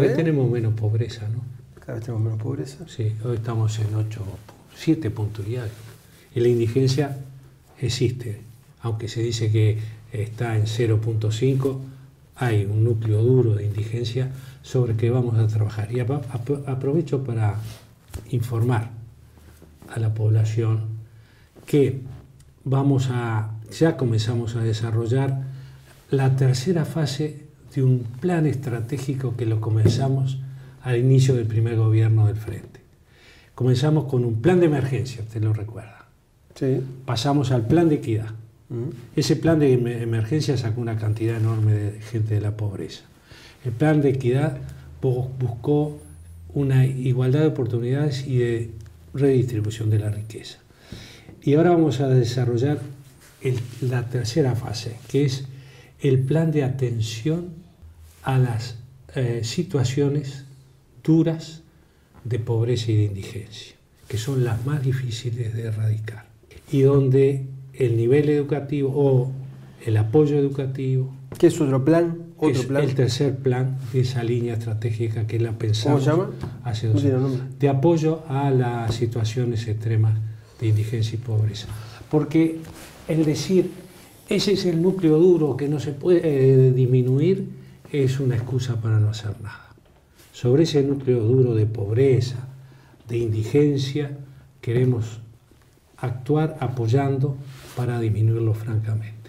vez tenemos menos pobreza, ¿no? Cada vez tenemos menos pobreza. Sí, hoy estamos en 7 puntos y algo. Y la indigencia existe, aunque se dice que está en 0,5, hay un núcleo duro de indigencia sobre que vamos a trabajar. Y aprovecho para informar a la población que ya comenzamos a desarrollar la tercera fase de un plan estratégico que lo comenzamos al inicio del primer gobierno del Frente. Comenzamos con un plan de emergencia, usted lo recuerda. Sí. Pasamos al plan de equidad. Ese plan de emergencia sacó una cantidad enorme de gente de la pobreza. El plan de equidad buscó una igualdad de oportunidades y de redistribución de la riqueza. Y ahora vamos a desarrollar la tercera fase, que es el plan de atención a las situaciones duras de pobreza y de indigencia, que son las más difíciles de erradicar, y donde el nivel educativo o el apoyo educativo... ¿Qué es otro plan? El tercer plan de esa línea estratégica que la pensamos. ¿Cómo se llama? Hace 2 años. De apoyo a las situaciones extremas de indigencia y pobreza. Porque el decir, ese es el núcleo duro que no se puede disminuir, es una excusa para no hacer nada. Sobre ese núcleo duro de pobreza, de indigencia, queremos actuar apoyando para disminuirlo francamente.